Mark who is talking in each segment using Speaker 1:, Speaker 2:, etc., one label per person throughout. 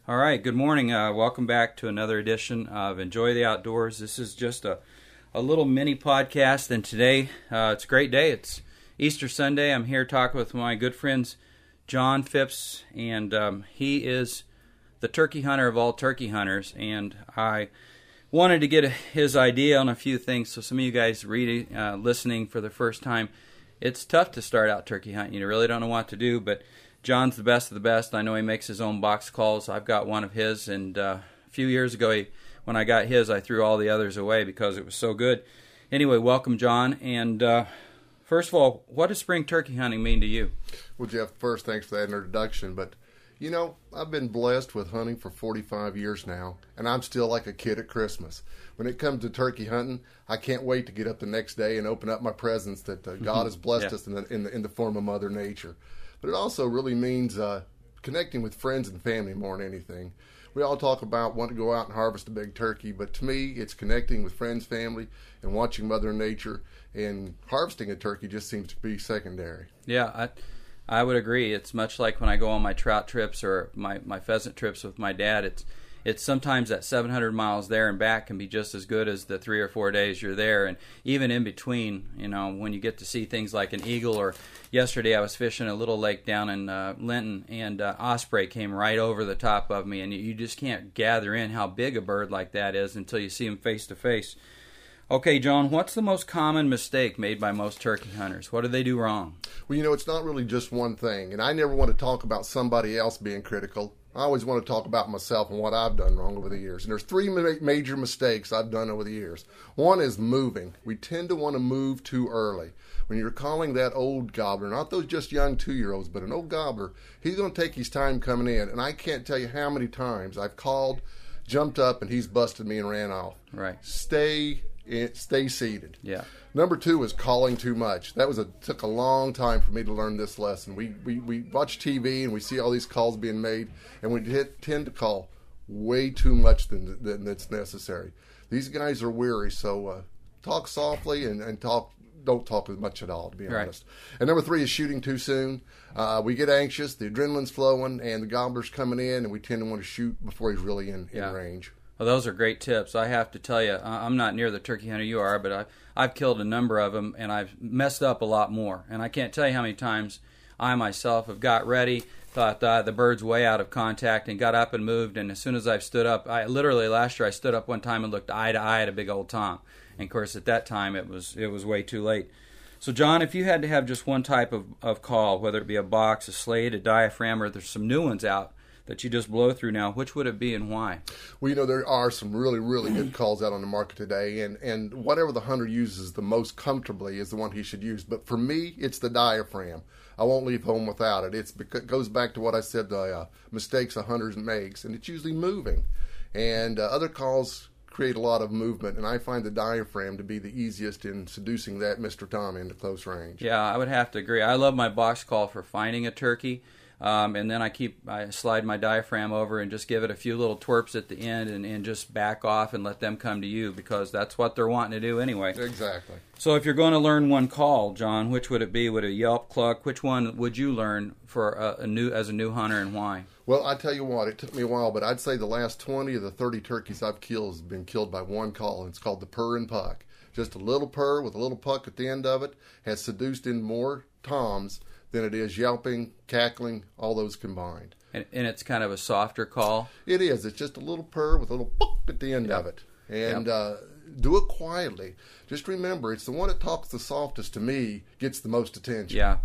Speaker 1: All right, good morning. Welcome back to another edition of Enjoy the Outdoors. This is just a little mini podcast, and today it's a great day. It's Easter Sunday. I'm here talking with my good friends John Phipps, and he is the turkey hunter of all turkey hunters, and I wanted to get his idea on a few things. So some of you guys listening for the first time, it's tough to start out turkey hunting. You really don't know what to do, but John's the best of the best. I know he makes his own box calls. I've got one of his, and a few years ago, when I got his, I threw all the others away because it was so good. Anyway, welcome, John. And first of all, what does spring turkey hunting mean to you?
Speaker 2: Well, Jeff, first, thanks for that introduction. But, you know, I've been blessed with hunting for 45 years now, and I'm still like a kid at Christmas. When it comes to turkey hunting, I can't wait to get up the next day and open up my presents that God has blessed us in the form of Mother Nature. But it also really means connecting with friends and family more than anything. We all talk about wanting to go out and harvest a big turkey, but to me, it's connecting with friends, family, and watching Mother Nature. And harvesting a turkey just seems to be secondary.
Speaker 1: Yeah, I would agree. It's much like when I go on my trout trips or my pheasant trips with my dad. It's sometimes that 700 miles there and back can be just as good as the 3 or 4 days you're there. And even in between, you know, when you get to see things like an eagle, or yesterday I was fishing a little lake down in Linton, and osprey came right over the top of me, and you just can't gather in how big a bird like that is until you see him face to face. Okay, John, what's the most common mistake made by most turkey hunters? What do they do wrong?
Speaker 2: Well, you know, it's not really just one thing, and I never want to talk about somebody else being critical. I always want to talk about myself and what I've done wrong over the years. And there's three major mistakes I've done over the years. One is moving. We tend to want to move too early. When you're calling that old gobbler, not those just young 2-year-olds, but an old gobbler, he's going to take his time coming in. And I can't tell you how many times I've called, jumped up, and he's busted me and ran off.
Speaker 1: Right.
Speaker 2: Stay seated.
Speaker 1: Yeah.
Speaker 2: Number two is calling too much. Took a long time for me to learn this lesson. We watch TV and we see all these calls being made, and we tend to call way too much than that's necessary. These guys are weary, so talk softly and don't talk as much at all, to be honest. And number three is shooting too soon. We get anxious, the adrenaline's flowing, and the gobbler's coming in, and we tend to want to shoot before he's really in range.
Speaker 1: Well, those are great tips. I have to tell you, I'm not near the turkey hunter you are, but I've killed a number of them, and I've messed up a lot more. And I can't tell you how many times I myself have got ready, thought the bird's way out of contact, and got up and moved. And as soon as I've stood up, last year I stood up one time and looked eye to eye at a big old tom. And of course, at that time it was way too late. So, John, if you had to have just one type of call, whether it be a box, a slate, a diaphragm, or there's some new ones out that you just blow through now, which would it be and why?
Speaker 2: Well, you know, there are some really, really good calls out on the market today, and whatever the hunter uses the most comfortably is the one he should use. But for me, it's the diaphragm. I won't leave home without it. It goes back to what I said, the mistakes a hunter makes, and it's usually moving. And other calls create a lot of movement, and I find the diaphragm to be the easiest in seducing that Mr. Tom into close range.
Speaker 1: Yeah, I would have to agree. I love my box call for finding a turkey. And then I slide my diaphragm over and just give it a few little twerps at the end and just back off and let them come to you, because that's what they're wanting to do anyway.
Speaker 2: Exactly.
Speaker 1: So if you're going to learn one call, John, which would it be? Would it Yelp, Cluck? Which one would you learn for as a new hunter, and why?
Speaker 2: Well, I tell you what, it took me a while, but I'd say the last 20 of the 30 turkeys I've killed has been killed by one call, and it's called the purr and puck. Just a little purr with a little puck at the end of it has seduced in more toms than it is yelping, cackling, all those combined.
Speaker 1: And it's kind of a softer call?
Speaker 2: It is. It's just a little purr with a little pook at the end of it. And do it quietly. Just remember, it's the one that talks the softest to me gets the most attention.
Speaker 1: Yeah.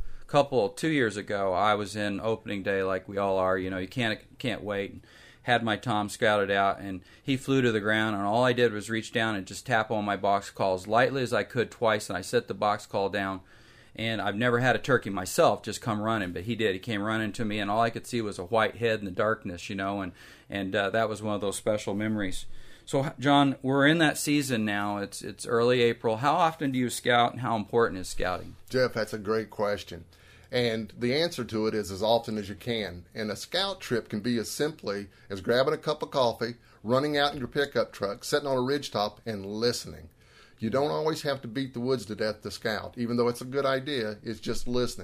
Speaker 1: 2 years ago, I was in opening day like we all are. You know, you can't wait. Had my tom scouted out, and he flew to the ground, and all I did was reach down and just tap on my box call as lightly as I could twice, and I set the box call down. And I've never had a turkey myself just come running, but he did. He came running to me, and all I could see was a white head in the darkness, you know, and that was one of those special memories. So, John, we're in that season now. It's early April. How often do you scout, and how important is scouting?
Speaker 2: Jeff, that's a great question. And the answer to it is as often as you can. And a scout trip can be as simply as grabbing a cup of coffee, running out in your pickup truck, sitting on a ridgetop, and listening. You don't always have to beat the woods to death to scout. Even though it's a good idea, it's just listening.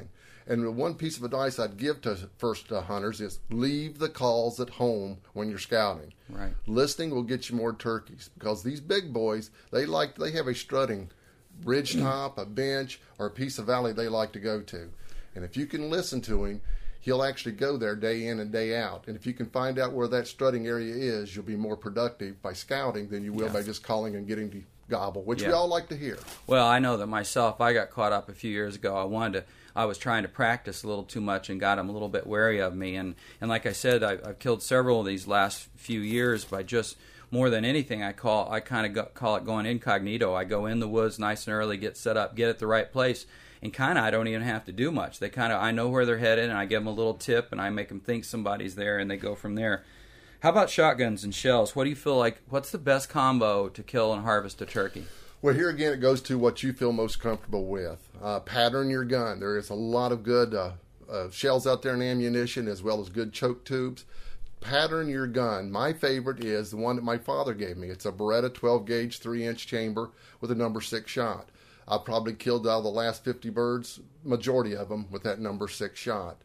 Speaker 2: And the one piece of advice I'd give to first hunters is leave the calls at home when you're scouting.
Speaker 1: Right.
Speaker 2: Listening will get you more turkeys, because these big boys, they have a strutting ridge top, a bench, or a piece of valley they like to go to. And if you can listen to him, he'll actually go there day in and day out. And if you can find out where that strutting area is, you'll be more productive by scouting than you will by just calling and getting to gobble, which we all like to hear.
Speaker 1: Well, I know that myself. I got caught up a few years ago. I was trying to practice a little too much and got him a little bit wary of me. And like I said, I've killed several of these last few years by just, more than anything, I call it going incognito. I go in the woods nice and early, get set up, get at the right place, and I don't even have to do much. I know where they're headed, and I give them a little tip, and I make them think somebody's there, and they go from there. How about shotguns and shells? What do you feel like? What's the best combo to kill and harvest a turkey?
Speaker 2: Well, here again, it goes to what you feel most comfortable with. Pattern your gun. There is a lot of good shells out there and ammunition, as well as good choke tubes. Pattern your gun. My favorite is the one that my father gave me. It's a Beretta 12-gauge 3-inch chamber with a number 6 shot. I've probably killed out of the last 50 birds, majority of them, with that number 6 shot.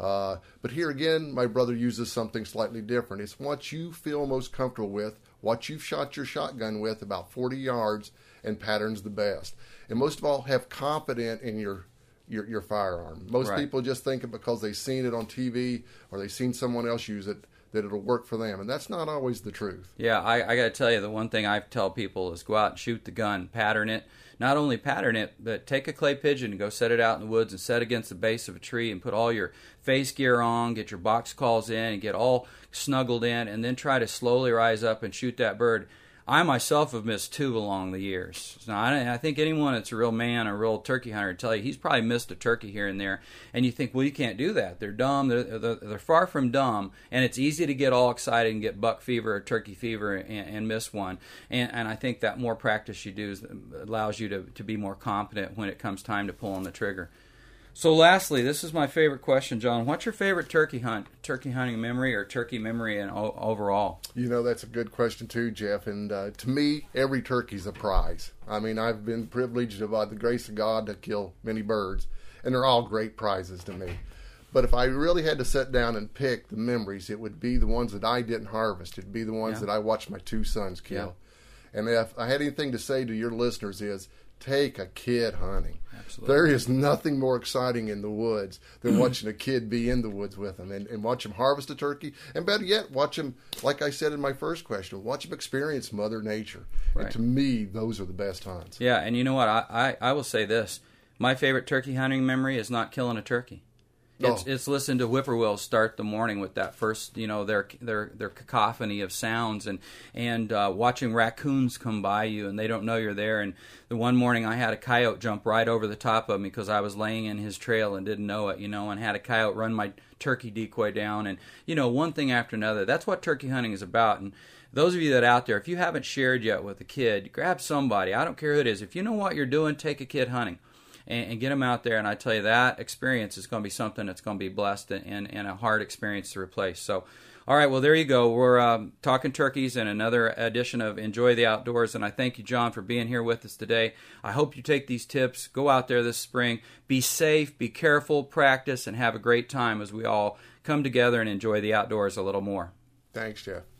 Speaker 2: But here again, my brother uses something slightly different. It's what you feel most comfortable with, what you've shot your shotgun with about 40 yards, and patterns the best. And most of all, have confidence in your firearm. Most people just think it because they've seen it on TV or they've seen someone else use it, that it'll work for them, and that's not always the truth.
Speaker 1: Yeah, I got to tell you, the one thing I tell people is go out and shoot the gun, pattern it. Not only pattern it, but take a clay pigeon and go set it out in the woods and set against the base of a tree and put all your face gear on, get your box calls in, and get all snuggled in, and then try to slowly rise up and shoot that bird. I myself have missed 2 along the years. Now, I think anyone that's a real man, a real turkey hunter, would tell you he's probably missed a turkey here and there. And you think, well, you can't do that. They're dumb. They're far from dumb. And it's easy to get all excited and get buck fever or turkey fever and miss one. And I think that more practice you do allows you to be more competent when it comes time to pull on the trigger. So lastly, this is my favorite question, John. What's your favorite turkey hunting memory or turkey memory overall?
Speaker 2: You know, that's a good question too, Jeff. And to me, every turkey's a prize. I mean, I've been privileged by the grace of God to kill many birds, and they're all great prizes to me. But if I really had to sit down and pick the memories, it would be the ones that I didn't harvest. It'd be the ones that I watched my 2 sons kill. Yeah. And if I had anything to say to your listeners is, take a kid hunting.
Speaker 1: Absolutely.
Speaker 2: There is nothing more exciting in the woods than watching a kid be in the woods with them and watch them harvest a turkey. And better yet, watch them, like I said in my first question, watch them experience Mother Nature. Right. And to me, those are the best hunts.
Speaker 1: Yeah, and you know what? I will say this. My favorite turkey hunting memory is not killing a turkey. It's listening to whippoorwills start the morning with that first, their cacophony of sounds, and watching raccoons come by you and they don't know you're there. And the one morning I had a coyote jump right over the top of me because I was laying in his trail and didn't know it, and had a coyote run my turkey decoy down, and one thing after another. That's what turkey hunting is about. And those of you that are out there, if you haven't shared yet with a kid, grab somebody. I don't care who it is. If you know what you're doing, take a kid hunting. And get them out there, and I tell you, that experience is going to be something that's going to be blessed and a hard experience to replace. So, all right, well, there you go. We're talking turkeys in another edition of Enjoy the Outdoors, and I thank you, John, for being here with us today. I hope you take these tips, go out there this spring, be safe, be careful, practice, and have a great time as we all come together and enjoy the outdoors a little more.
Speaker 2: Thanks, Jeff.